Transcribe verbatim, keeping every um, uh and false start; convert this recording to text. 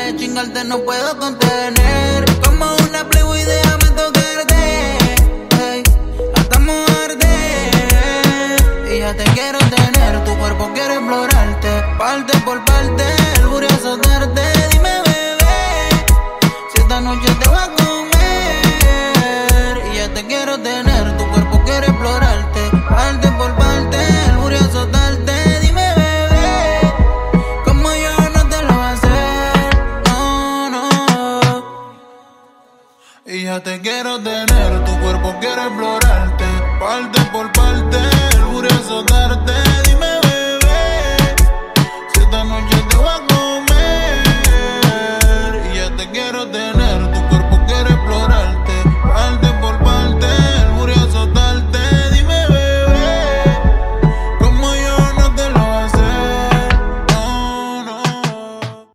de chingarte no puedo contener. Como una playboy déjame tocarte, hey, hasta mojarte. Y ya te quiero tener, tu cuerpo quiere explorarte, parte por parte, el burro azotarte. Dime bebé, si esta noche te voy a comer. Y ya te quiero tener, tu cuerpo quiere explorarte, parte por parte, el burro azotarte. Dime bebé, como yo no te lo voy a hacer, no, no. Y ya te quiero tener, tu cuerpo quiere explorarte, parte por parte, el burro azotarte.